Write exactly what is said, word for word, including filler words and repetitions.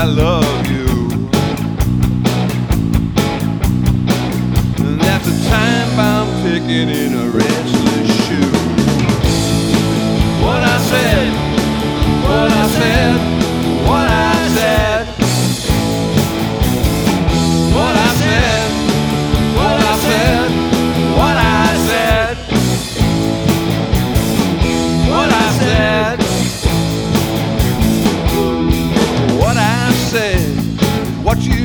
I love you. And that's a time bomb ticking in a restless shoe. What I said, what I said, what I said, what I said, what I said, what I said, what I said, what I said, what you